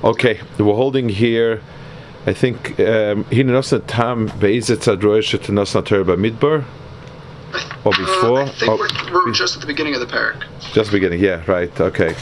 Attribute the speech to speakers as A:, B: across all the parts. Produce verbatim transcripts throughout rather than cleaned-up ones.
A: Okay, we're holding here. I think Hinenosna Tam Beizet Zadroish Tenosna Terba Midbar. Or before?
B: Uh, I think
A: oh,
B: we're, we're just at the beginning of the parak.
A: Just beginning, yeah, right, okay.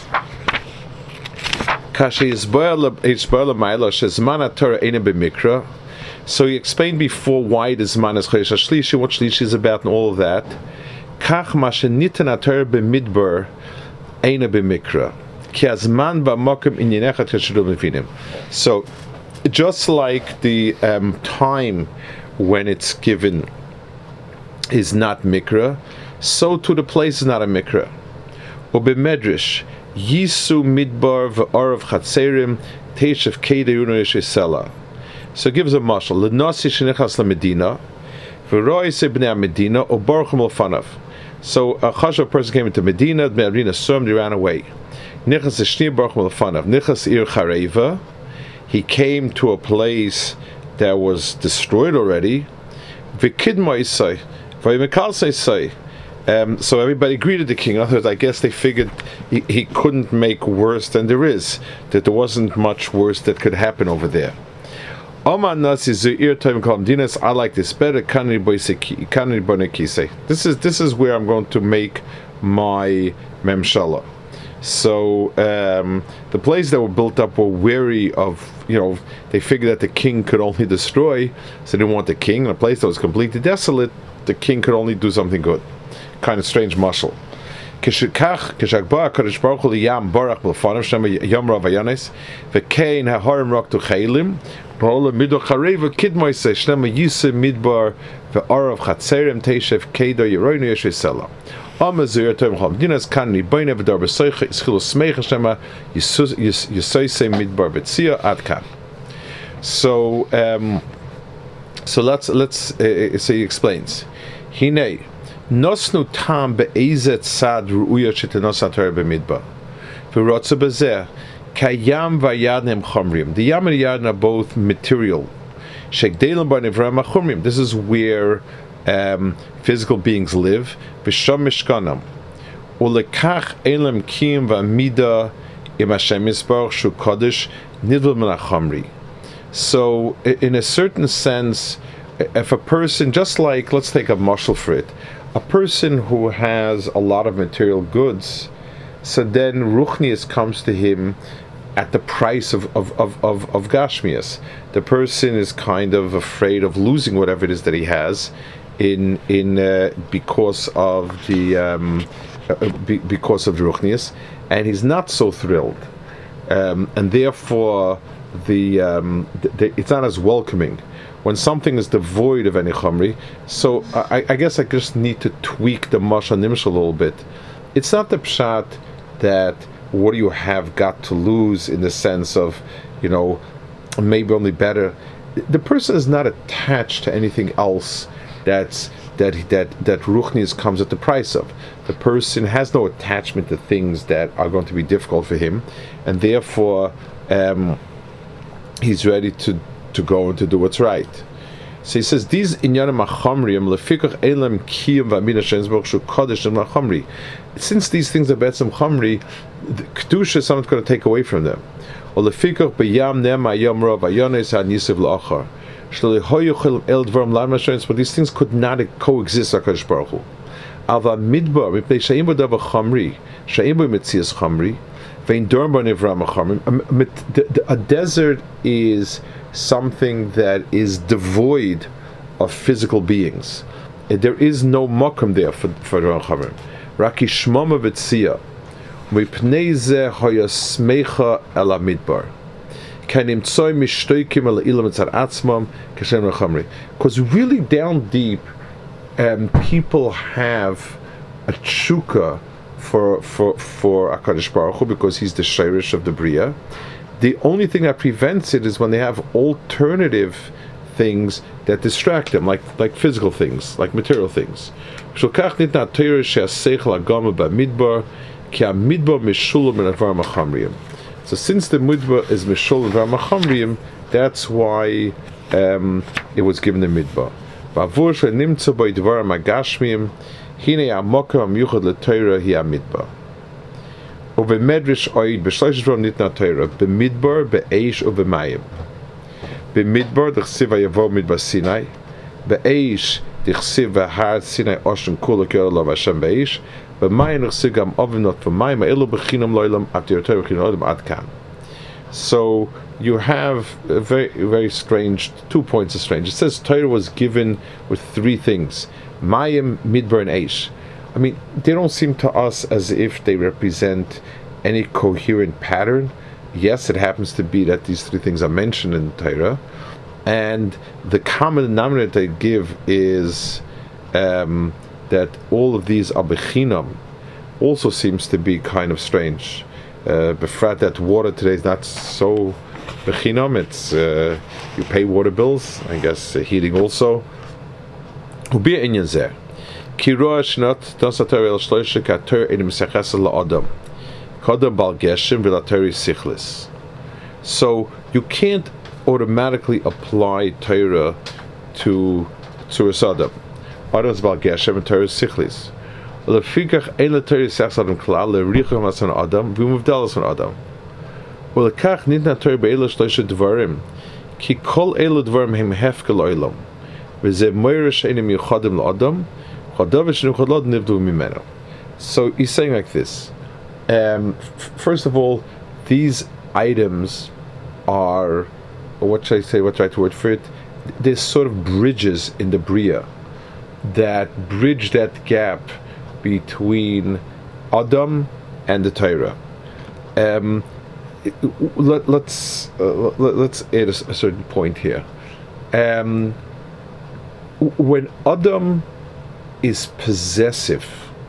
A: Kashi Isboel Maila Shezmana Torah Eine B'Mikra. So he explained before why the Zman is Chodesh HaShlishi, what Shlishi is about, and all of that. Kach ma sheniten Torah b'Midbar Eine B'Mikra. Ki hazman b'makom inyenecha teshudu b'finim. So, just like the um, time when it's given is not mikra, so to the place is not a mikra. U'b'medrash yisu midbar v'arav chatzerim teishav keda yuno yeshesela. So it gives a mashal. L'nasi shenichas l'medina v'roi se b'nei medina u'baruchim l'fanav. So a chashav person came into Medina, the Medina saw him, they ran away. Nichas eshni baruchim l'fanav. Nichas ir chareva. He came to a place that was destroyed already. V'kidma isai. V'yimekal say. Um, so everybody greeted the king. In other words, I guess they figured he, he couldn't make worse than there is, that there wasn't much worse that could happen over there. I like this better. This is this is where I'm going to make my memshala. So um, the places that were built up were wary of, you know, they figured that the king could only destroy, so they didn't want the king. In a place that was completely desolate, the king could only do something good. Kind of strange muscle. Kishakach kishakba kadosh baruch hu liyam barach b'lefanav shema yom rav vayanes v'kein haharim rak to chaylim b'olam mido chareva kidmoise shnema yisem midbar v'arav chatzerim teishev kedo yeroinu yeshesela amazur tom chom dinas kan ni boine v'dar b'soiche ischilo smeich shnema yisoise midbar v'tzia ad kan. So um, so let's let's uh, so he explains. Hinei Nosnu tam be'ezet sad ru'uya shetenos Torah b'midbar. V'rotza b'zeh kayam v'yadnem chomrim. The yam and the yadn are both material. Shegdelim b'nevram chomrim. This is where um, physical beings live. V'sham mishkanam. Ulekach elam kiyim v'amida im Hashem yisbarach shu kodesh nidvel min hachomri. So, in a certain sense, if a person, just like, let's take a mashal for it, a person who has a lot of material goods, so then Ruchnius comes to him at the price of, of, of, of, of Gashmias. The person is kind of afraid of losing whatever it is that he has in in uh, because of the um, uh, be, because of the Ruchnius, and he's not so thrilled, um, and therefore the, um, the, the it's not as welcoming when something is devoid of any chamri. So I, I guess I just need to tweak the Masha Nimshal a little bit. It's not the pshat that what do you have got to lose in the sense of, you know, maybe only better. The person is not attached to anything else that's that that that Ruchnius comes at the price of. The person has no attachment to things that are going to be difficult for him, and therefore um, he's ready to to go and to do what's right. So he says these inyanim achamriim lefikach elam kiyum v'amina shenzbok shu kodesh and achamri. Since these things are betzim chamri, the kedusha someone's going to take away from them. Or lefikach b'yam nema yom rav ayones hanisav la'achar shlo lehoyuchel el dvarim lamashons. But these things could not coexist. Hakadosh Baruch Hu. Ava midbar mipnei she'im bo davar chamri she'im bo mitzias chamri. A desert is something that is devoid of physical beings. There is no makom there for for Ramachamim. Raki shmama v'tzia mipnei ze hayasmecha el hamidbar kanim tzoy mishtoikim el ilam etzar atzmam kashem Ramachamri. Because really down deep, um, people have a tshuka for for for HaKadosh Baruch Hu, because he's the shirish of the Bria. The only thing that prevents it is when they have alternative things that distract them, like like physical things, like material things. So since these the midbar is mishul and v'amachamriyim, that's why um, it was given the midbar. ובמדרש עויד בשלושת דברים ניתנה תורה, במדבר, באש ובמים. במדבר דכסיב ויבוא מדבר סיני, באש דכסיב והר סיני אושם כולו קרא לו והשם באש, במים דכסיב גם אבנות ומים, האלו בחינם לעולם, עד תרתו בחינם לעולם עד כאן. So you have a very, very strange, two points of strange. It says Torah was given with three things, Mayim, Midbar, and Eish. I mean, they don't seem to us as if they represent any coherent pattern. Yes, it happens to be that these three things are mentioned in Torah, and the common denominator they give is um, that all of these are bechinam. Also seems to be kind of strange. Uh, befrat that water today is not so bechinam. It's uh, you pay water bills, I guess uh, heating also. Ubi inyan zeh. Kiroa shnat das atar el shloisha kater in mesachas la adam. Kadam bal geshem v'latari sichlis. So you can't automatically apply Torah to Tzuras Adam. Adam's bal geshem and Torah sichlis. Lefikach ein la Torah sichlis adam klal lericham asan Adam v'muvdalas on Adam. Ulekach nitna Torah be'ela shloisha dvarim ki kol ela dvarim hem hefka lo'olam v'zeh moira she'enim yuchadim la'adam chadav v'shenu chadlad nivdu mimeno. So he's saying like this. Um, f- first of all, these items are, what should I say, what's the right word for it? There's sort of bridges in the Bria that bridge that gap between Adam and the Torah. Um, let, let's uh, let, let's add a, a certain point here. Um, when Adam is possessive,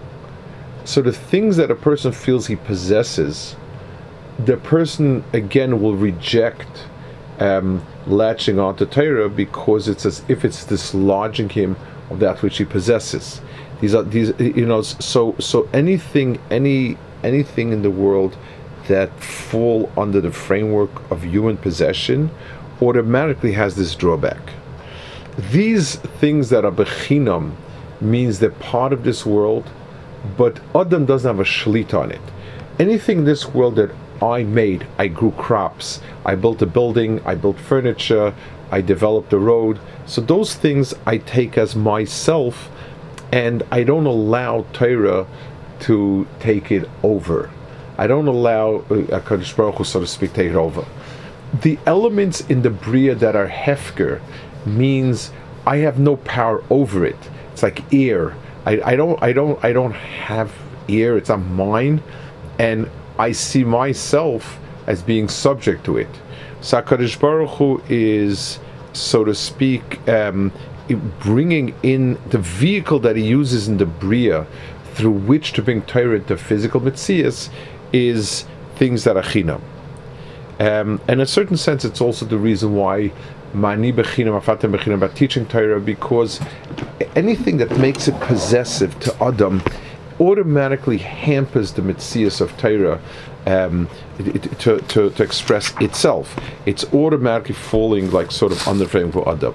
A: so the things that a person feels he possesses, the person again will reject um, latching onto Torah because it's as if it's dislodging him of that which he possesses. These are these, you know. So so anything, any anything in the world that fall under the framework of human possession automatically has this drawback. These things that are bechinam means they're part of this world, but Adam doesn't have a shlita on it. Anything in this world that I made, I grew crops, I built a building, I built furniture, I developed a road. So those things I take as myself, and I don't allow Torah to take it over. I don't allow HaKadosh Baruch Hu, so to speak, take it over. The elements in the Bria that are hefker means I have no power over it. It's like air. I, I don't I don't I don't have air, it's not mine, and I see myself as being subject to it. So HaKadosh Baruch Hu is, so to speak, um, bringing in the vehicle that he uses in the Bria through which to bring Torah into physical Metzias is things that are chinam. Um, and in a certain sense, it's also the reason why Mani bechinam, afatem bechinam, about teaching Torah, because anything that makes it possessive to Adam automatically hampers the Metzias of Torah um, it, it, to, to, to express itself. It's automatically falling like sort of under the frame for Adam.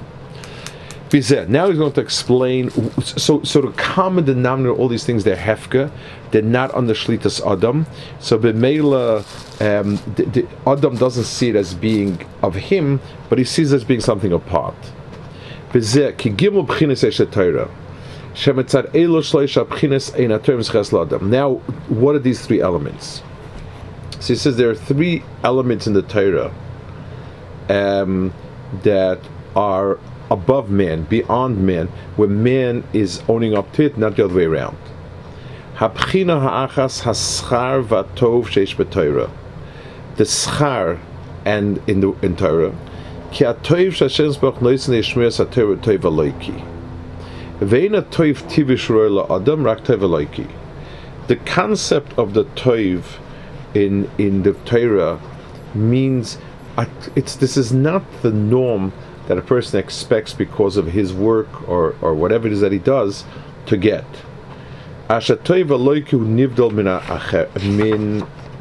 A: Now he's going to explain, so so the common denominator of all these things, they're hefka, they're not under shlitas Adam. So b'meila, um, the, the Adam doesn't see it as being of him, but he sees it as being something apart. Now, what are these three elements? So he says there are three elements in the Torah um, that are above man, beyond man, where man is owning up to it, not the other way around. Habchina ha'achas haschar v'atov sheish b'Torah. The schar and in the in Torah, ki atov shashem zbach noisen yishmir satorah tov aloiki. Ve'ina tov tivish roy la'adam rak tov aloiki. The concept of the tov in in the Torah means it's this is not the norm that a person expects because of his work or, or whatever it is that he does to get. Ashatoiv aloiku nivdol min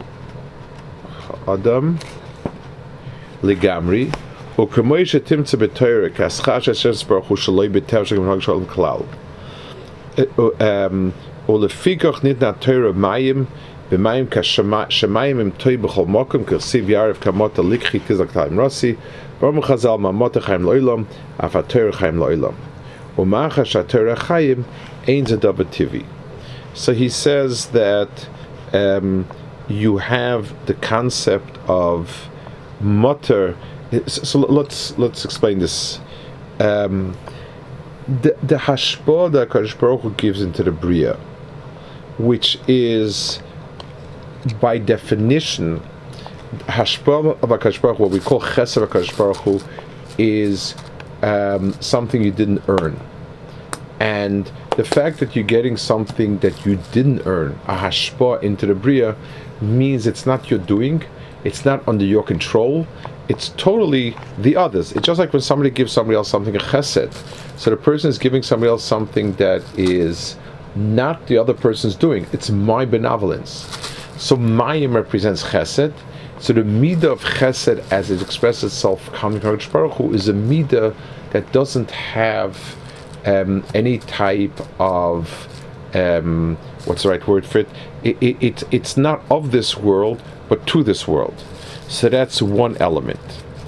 A: Adam ligamri ukemoy shetimtze b'Torah kaschash Hashem baruch hu shaloi b'tev shekim hag shalom klal ulefikach nitna Torah mayim B'mayim kashemayim im toy b'chol mokum k'siv yarev kamota likchi tizak ta'im rasi v'om chazal ma'mota chayim lo'ilam af ha'torah chayim lo'ilam u'macha sha'torah chayim ein zedav tivi. So he says that um, you have the concept of mutter. So let's let's explain this. Um, the the hashpah that HaKadosh Baruch Hu gives into the bria, which is by definition hashpah of HaKadosh Baruch Hu, what we call chesed of HaKadosh Baruch Hu, is um, something you didn't earn, and the fact that you're getting something that you didn't earn, a hashpah into the bria, means it's not your doing, it's not under your control, it's totally the others. It's just like when somebody gives somebody else something, a chesed. So the person is giving somebody else something that is not the other person's doing, it's my benevolence. So mayim represents chesed. So the midah of chesed, as it expresses itself coming from HaKadosh Baruch Hu, is a midah that doesn't have um, any type of um, what's the right word for it? It, it, it? It's not of this world, but to this world. So that's one element.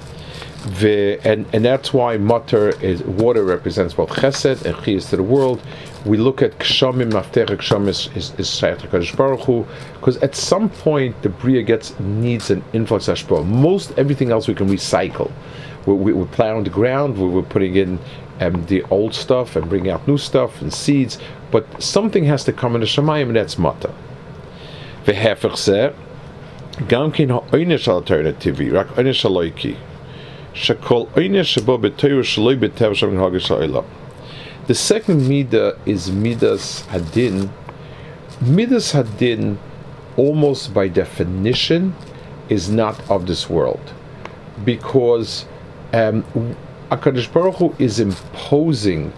A: The, and, and that's why matter is, water represents both chesed and chiyas to the world. We look at kshamim, maftech kshamim is is shayach to HaKadosh Baruch Hu, because at some point the bria gets needs an influx hashpah. Most everything else we can recycle. We, we, we're plowing the ground, we, we're putting in um, the old stuff and bringing out new stuff and seeds, but something has to come in the shamayim, and that's matter. V'hefech zeh, gam kin ha'oinish alternativi, rak oinish aloiki. Shekol oinish shebo b'toyer shaloi b'tev shem hagish ha'olam. The second midah is midas hadin. Midas hadin, almost by definition, is not of this world, because um, HaKadosh Baruch Hu is imposing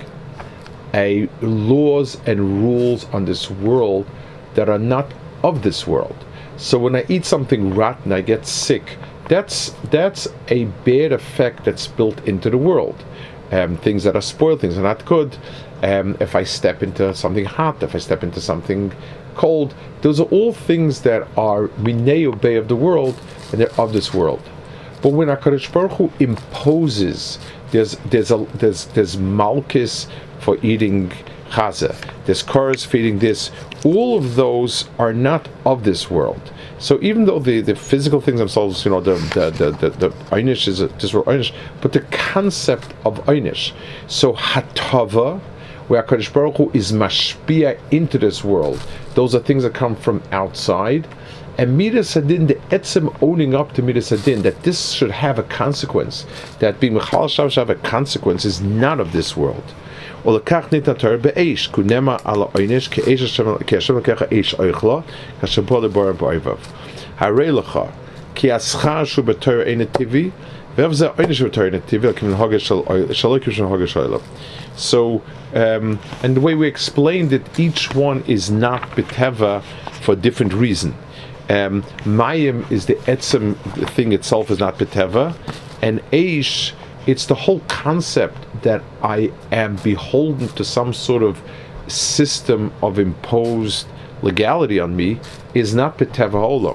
A: a laws and rules on this world that are not of this world. So when I eat something rotten, I get sick. That's that's a bad effect that's built into the world. Um, things that are spoiled, things that are not good. Um, if I step into something hot, if I step into something cold, those are all things that are minei obey of the world, and they're of this world. But when HaKadosh Baruch Hu imposes, there's there's a there's there's malchus for eating chaza, there's chorus for eating this. All of those are not of this world. So even though the, the physical things themselves, you know, the the the the, the einish is a this world einish, but the concept of einish. So hatava, where HaKadosh Baruch Hu is mashpia into this world, those are things that come from outside. And midas hadin, the etzem owning up to midas hadin, that this should have a consequence, that being mechal shav should have a consequence, is not of this world. Or the kach nit natar be'esh kunema ala oynish ke'esh Hashem ke'Hashem kecha eish oichla k'Hashem le bar ba'oivav harei lecha ki aschar shu b'Torah ein tivi ve'av ze oynish b'Torah ein tivi l'kim l'hageh shel shalokim shel hageh shel. So um, and the way we explained it, each one is not b'teva for a different reason. Um, mayim is the etzem thing itself is not b'teva, and eish, it's the whole concept that I am beholden to some sort of system of imposed legality on me, is not b'teva ha'olam.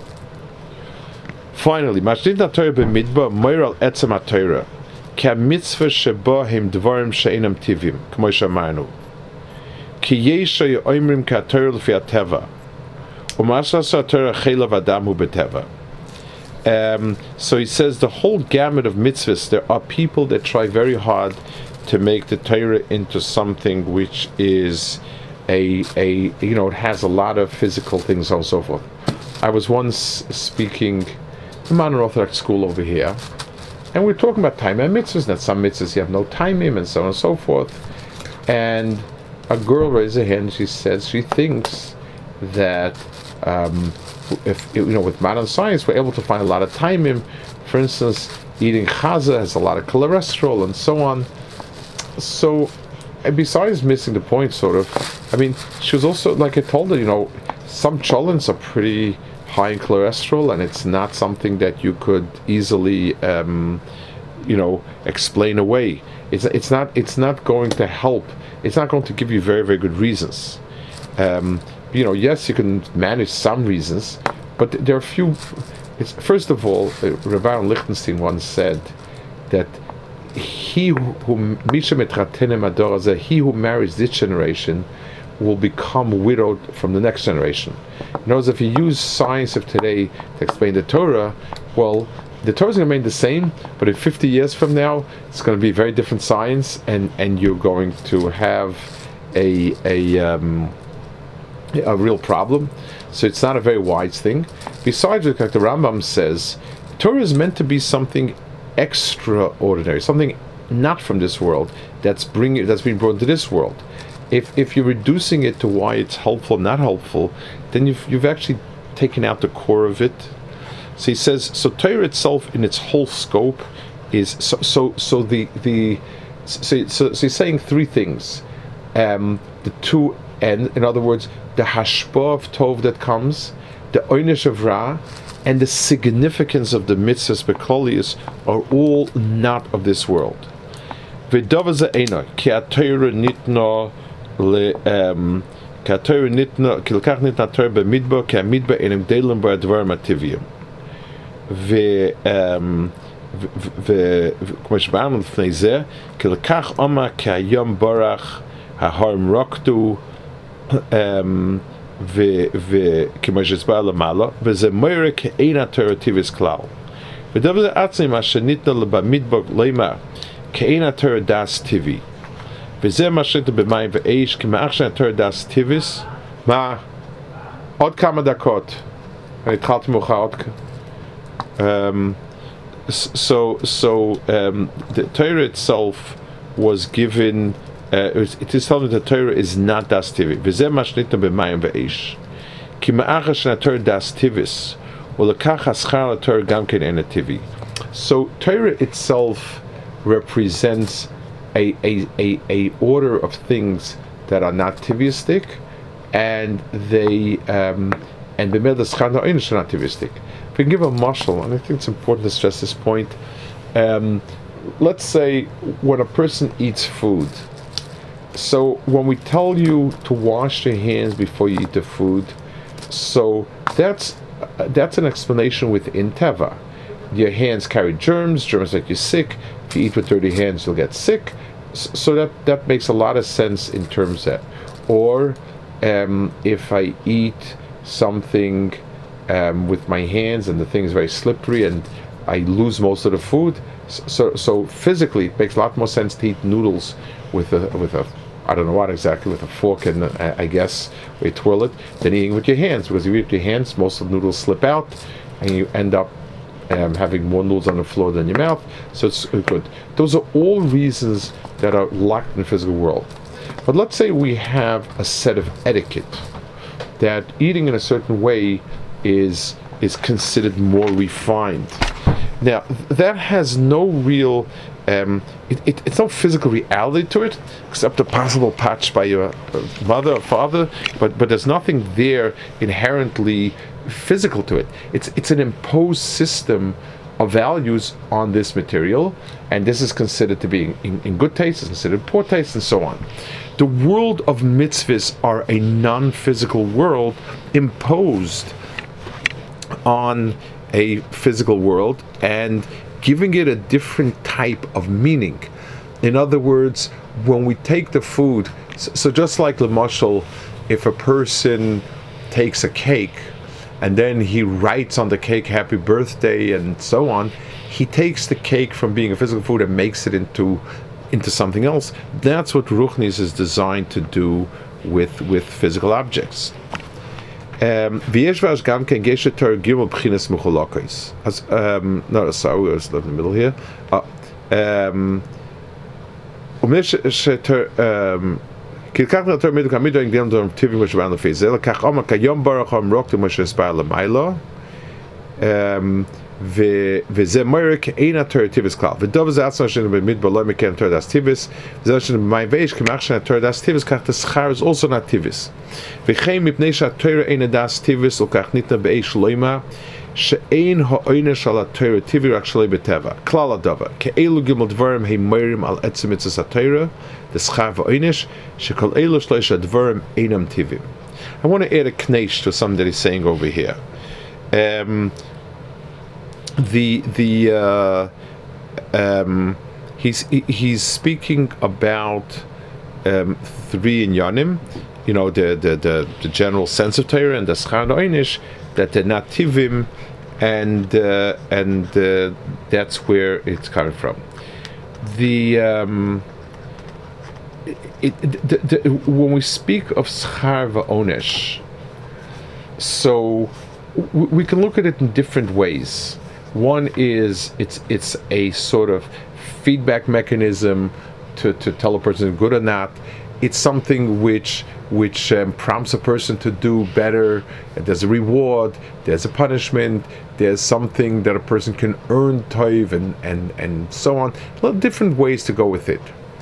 A: Finally, mashnit ha'torah b'midbar moiral etzem ha'torah k'amitzvah sheba hem dvarim she'enam tivim k'mo she'amarnu ki yesha yo'omrim k'ha'torah l'fi ha'teva u'masas ha'torah chelav adam hu b'teva. Um, so he says the whole gamut of mitzvahs, there are people that try very hard to make the Torah into something which is a, a you know, it has a lot of physical things and so forth. I was once speaking in Modern Orthodox school over here, and we we're talking about time and mitzvahs, that some mitzvahs you have no time in, and so on and so forth. And a girl raised her hand, she says she thinks that um, if you know, with modern science, we're able to find a lot of time in. For instance, eating chaza has a lot of cholesterol and so on. So, and besides missing the point, sort of, I mean, she was also, like I told her, you know, some cholents are pretty high in cholesterol, and it's not something that you could easily, um, you know, explain away. It's it's not it's not going to help. It's not going to give you very very good reasons. Um, you know, yes, you can manage some reasons, but there are a few. It's, first of all, uh, Rabbi Lichtenstein once said that he who he who marries this generation will become widowed from the next generation. In other words, if you use science of today to explain the Torah, well, the Torah is going to remain the same, but in fifty years from now, it's going to be very different science, and, and you're going to have a a um, a real problem. So it's not a very wise thing. Besides, like the Rambam says, Torah is meant to be something extraordinary, something not from this world that's bringing that's being brought into this world. If if you're reducing it to why it's helpful, not helpful, then you've you've actually taken out the core of it. So he says, so Torah itself in its whole scope is so so so the the so so, so he's saying three things. Um, the two and in other words, the hashpah of tov that comes, the oynish of ra, and the significance of the mitzvahs bekolius are all not of this world. V'davaza eina ki aTorah nitna le um ki aTorah nitna ki lekach nitna Torah b'midbar ki hamidbar enim delim b'advarim ativiyim. Ve um וכמו שבאנו לפני זה, כי לקח עומק כי היום ברח ההרים רוקדו וכמו שהסבר למעלה, וזה מוירה כאין התורה טבעס כלל. ודבר זה עצמי מה שניתנה במדבר לימר כאין התורה דס טבעי. וזה מה שניתנה במים ואש, כי מאח שהתורה דס טבעס, מה? עוד כמה דקות. אני התחלתי מאוחר עוד כמה. Um, so, so um, the Torah itself was given. Uh, it is telling that the Torah is not das tivi. V'zeh mashnitna b'mayim v'eish. Ki ma'acha shena Torah das tivis. U'lekach haschar Torah gam ken ena tivi. So Torah itself represents a, a a a order of things that are not tivistic, and they um, and b'mel haschar ha'oinish are not tivistic. If we can give a mashal, and I think it's important to stress this point. Um, let's say when a person eats food, so when we tell you to wash your hands before you eat the food, so that's uh, that's an explanation within Teva. Your hands carry germs, germs make you sick. If you eat with dirty hands, you'll get sick. So that, that makes a lot of sense in terms of that. Or um, if I eat something Um, with my hands and the thing is very slippery and I lose most of the food, so so physically it makes a lot more sense to eat noodles with a with a I don't know what exactly with a fork and uh, I guess we twirl it than eating with your hands, because if you eat with your hands most of the noodles slip out and you end up um, having more noodles on the floor than your mouth. So it's good. Those are all reasons that are locked in the physical world. But let's say we have a set of etiquette that eating in a certain way is is considered more refined. Now that has no real um, it, it, it's no physical reality to it, except a possible patch by your mother or father, but but there's nothing there inherently physical to it. It's it's an imposed system of values on this material, and this is considered to be in, in good taste, it's considered poor taste, and so on. The world of mitzvahs are a non-physical world imposed on a physical world and giving it a different type of meaning. In other words, when we take the food, so, so just like Lamashal, if a person takes a cake and then he writes on the cake happy birthday and so on, he takes the cake from being a physical food and makes it into into something else. That's what Ruchnis is designed to do with with physical objects. Um, V'yeshvash gam ken geshe Torah gimel b'chinas mucholokos. As um, no, sorry, we was in the middle here. Um, umish sheter um, kilkach na Torah midu kamido in gdem dorm tivim v'shavan lefizel. Kach oma kayom baruch ham rok to Moshe Esbar lemaylo. Um, וזה מוירה כאין התורה טיבס כלל. ודוב זה עצמו שנו במדבר לא מכן התורה דס טיבס, וזה שנו במים ואש, כמח שהתורה דס טיבס, כך תשכר is also not טיבס. וכן מפני שהתורה אין דס טיבס, וכך ניתנה באש לוימה, שאין העונש על התורה טיבי רק שלא בטבע. כלל הדבר, כאלו גמל דברים הם מוירים על עצם מצוות התורה, תשכר ועונש, שכל אלו שלוש הדברים אינם טיביים. I want to add a knesh to something that he's saying over here. Um, the the uh, um, he's he's speaking about um, three inyanim, you know, the, the the the general sense of Torah and the schar einish, that the nativim, and uh, and uh, that's where it's coming from. The um, it, the, the, when we speak of schar va'onesh, so w- we can look at it in different ways. One is it's it's a sort of feedback mechanism to, to tell a person good or not. It's something which which um, prompts a person to do better. There's a reward, there's a punishment, there's something that a person can earn toiv, and, and, and so on. A lot of different ways to go with it.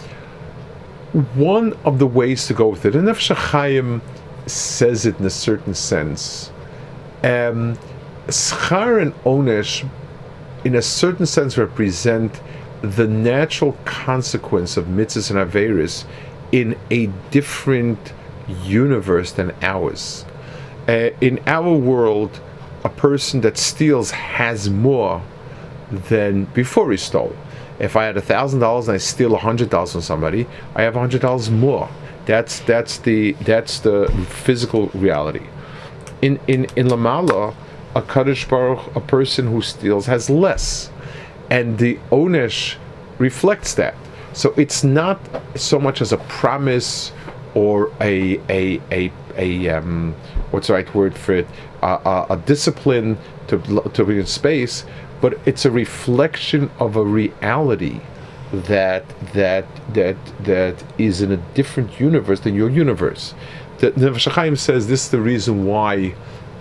A: One of the ways to go with it, and Nefesh HaChaim says it in a certain sense, um, schar and onesh in a certain sense represent the natural consequence of mitzvahs and averis in a different universe than ours. Uh, in our world, a person that steals has more than before he stole. If I had a thousand dollars and I steal a hundred dollars from somebody, I have a hundred dollars more. That's that's the that's the physical reality. In in in Lamala, a Kadosh Baruch, a person who steals has less, and the onesh reflects that. So it's not so much as a promise or a a a a um, what's the right word for it? Uh, a, a discipline to to be in space, but it's a reflection of a reality that that that that is in a different universe than your universe. The Nefesh HaChaim says this is the reason why.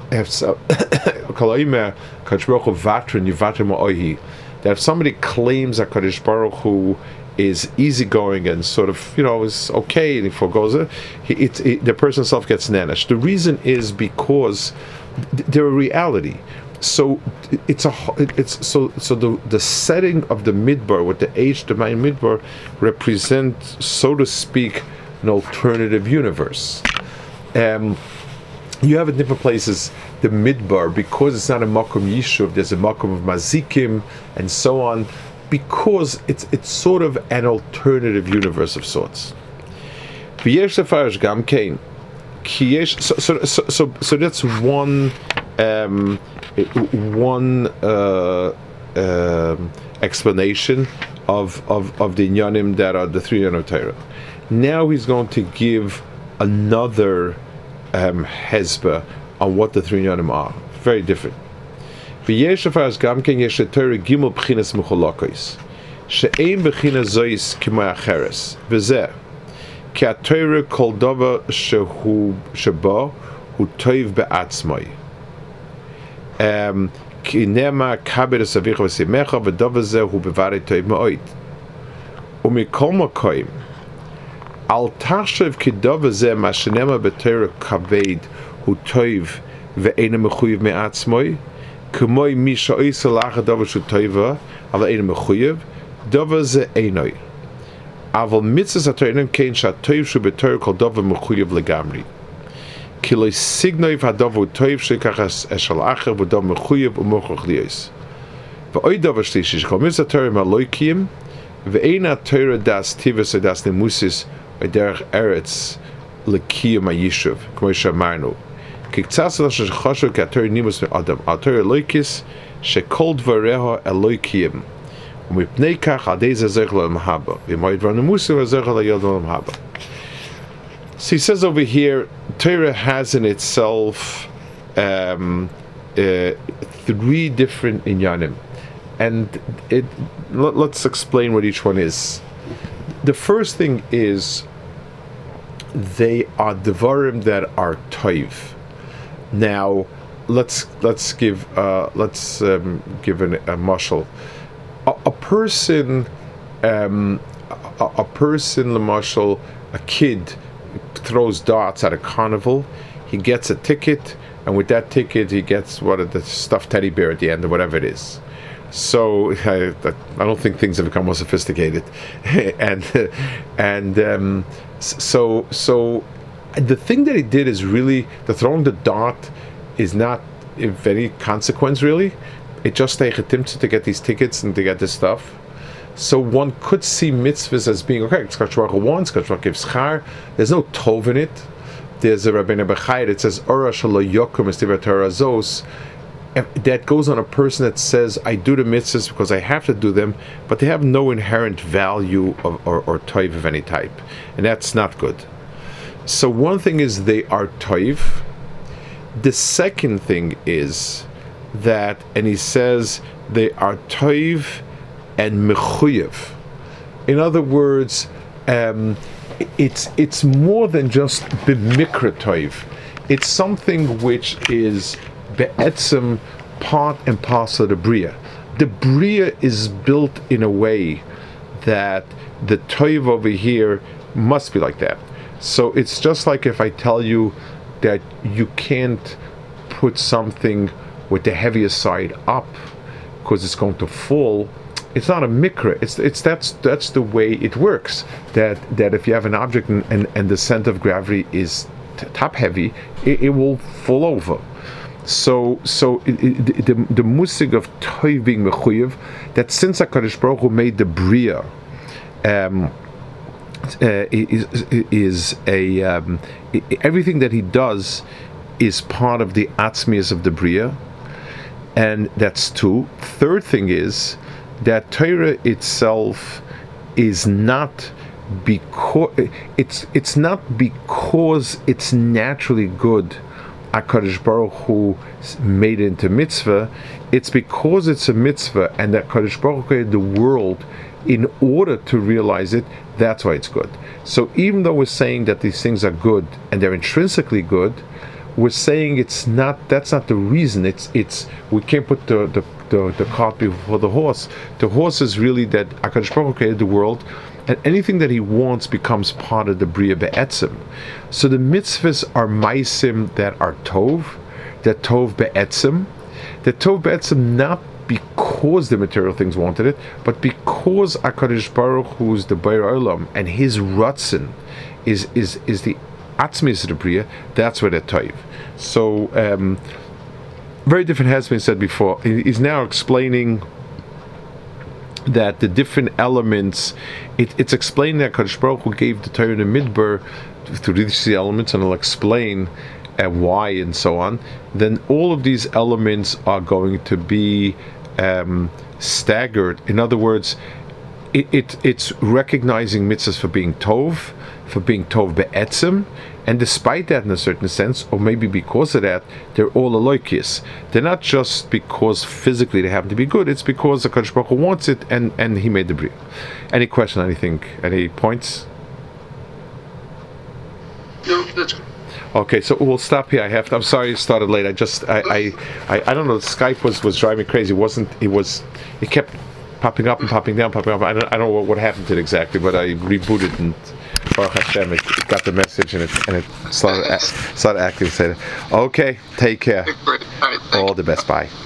A: That if somebody claims that Kadosh Baruch Hu is easygoing and sort of, you know, is okay, and he forgoes it, he, it, it, the person himself gets nanesh. The reason is because they're a reality. So it's a it's so so the the setting of the midbar with the age divine midbar represent, so to speak, an alternative universe. Um, You have in different places the midbar, because it's not a makom yishuv. There's a makom of mazikim and so on, because it's it's sort of an alternative universe of sorts. So so so so, so that's one um, one uh, uh, explanation of, of of the inyanim that are the three inyanim of Torah. Now he's going to give another Um, hezba on what the three inyanim are. Very different. V'yesh afaras gam ken yesh Torah gimel b'chinas mecholokos she'ein b'china zois k'may acheres v'zeh ki ha-Torah kol davar shehu sheba hu toiv be'atzmai ki nema kabed asavicha v'simecha v'davar zeh hu bevarei toiv ma'oid u'mikol makoim Al tashav kidav ze mashenema b'Torah kaved hu toiv ve'ena mechuyev me'atzmoi k'moi mi sha'isa lachad davar shu toiva al eina mechuyev davar ze einoi aval mitzvahs ha'Torah kein sha'toiv shu b'Torah kol davar mechuyev legamri ki lo signoiv ha'davar toiv shekach eshal acher v'davar mechuyev u'mochoch liyos v'oi davar shlishi shkol mitzvah Torah ma'loikiyim ve'ena Torah das tivus das nemusis derech eretz lekiyum hayishuv k'mo she'amarnu kiktzas l'shen choshev ki ha-Torah nimus me'adam ha-Torah loikis shekol dvareha eloikiyim u'mipnei kach adei zeh zech l'olam haba v'imoy dvar nemusim v'zech l'yod l'olam haba. So he says over here, Torah has in itself um, uh, three different inyanim, and it let, let's explain what each one is. The first thing is they are devarim that are toiv. Now, let's let's give uh, let's um, give an, a mashal. A, a person, um, a, a person, mashal, a kid throws darts at a carnival. He gets a ticket, and with that ticket, he gets what the stuffed teddy bear at the end, or whatever it is. So I, I don't think things have become more sophisticated, and and um, so so the thing that he did is really, the throwing the dart is not of any consequence really. It just takes a timtza to get these tickets and to get this stuff. So one could see mitzvahs as being okay. Kadosh Baruch Hu wants, Kadosh Baruch Hu gives schar. There's no tov in it. There's a Rabbeinu Bechayr that says Ora shelo yokum estivat Torazos. That goes on a person that says, I do the mitzvahs because I have to do them, but they have no inherent value of, or, or toiv of any type. And that's not good. So one thing is they are toiv. The second thing is that, and he says, they are toiv and mechuyev. In other words, um, it's it's more than just b'mikra toiv. It's something which is be'etzem part and parcel of the bria. The bria is built in a way that the toiv over here must be like that. So it's just like if I tell you that you can't put something with the heaviest side up because it's going to fall. It's not a mikra. It's it's that's that's the way it works. That that if you have an object and, and, and the center of gravity is t- top heavy, it, it will fall over. So so it, it, the the musig of toiv being mechuyev, that since HaKadosh Baruch Hu made the bria, um, uh, is is a um, everything that he does is part of the atzmius of the bria, and that's two. Third thing is that Torah itself is not because it's it's not because it's naturally good. HaKadosh Baruch Hu made it into mitzvah. It's because it's a mitzvah, and that HaKadosh Baruch Hu created the world in order to realize it. That's why it's good. So even though we're saying that these things are good and they're intrinsically good, we're saying it's not. That's not the reason. It's it's we can't put the the, the, the cart before the horse. The horse is really that HaKadosh Baruch Hu created the world, and anything that he wants becomes part of the bria be'etzim. So the mitzvahs are maisim that are tov, that tov be'etzim, that tov be'etzim not because the material things wanted it, but because HaKadosh Baruch Hu is the Beir Olam, and his ratzon is is is the atzmis of the bria. That's where they're tov. So um, very different has been said before. He's now explaining that the different elements, it, it's explained that Kadosh Baruch Hu gave the Torah in the Midbar to reach the elements, and I'll explain uh, why and so on. Then all of these elements are going to be um, staggered. In other words, it, it it's recognizing mitzvahs for being tov, for being tov be'etzim, and despite that, in a certain sense, or maybe because of that, they're all aloikis. They're not just because physically they happen to be good, it's because the Kadosh Baruch Hu wants it, and, and he made the bria. Any question, anything, any points?
B: No, that's good.
A: Okay, so we'll stop here. I have to, I'm sorry it started late. I just, I, I, I, I don't know, Skype was, was driving me crazy. It wasn't, it was, it kept popping up and popping down, popping up. I don't, I don't know what, what happened to it exactly, but I rebooted and Baruch Hashem, it, it got the message and it and it started started acting. Said, "Okay, take care.
B: Great. All right, thank
A: All
B: you.
A: the best. Bye."